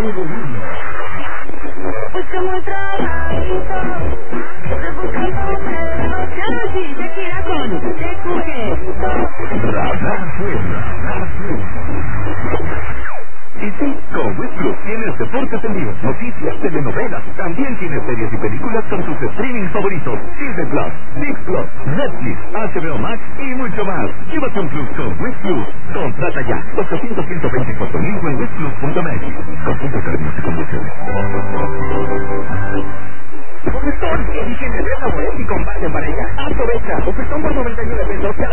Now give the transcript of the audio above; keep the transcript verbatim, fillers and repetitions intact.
Pues como el trabajito, rebuscándome de los carros y Shakira con Te Jugueto. Radar Y sí, con Wiz Plus tienes deportes en vivo, noticias, telenovelas, también tienes series y películas con tus streaming favoritos, Disney Plus, Disney Plus, Netflix, H B O Max y mucho más. Llévate un Plus con Wiz Plus. Contrata ya, ochocientos, ciento veinticuatro mil en wiz plus punto m x. Consulta términos y condiciones. Profesor, eligen el sabor y combate para ella. Aprovecha, ofertón por noventa y nueve pesos.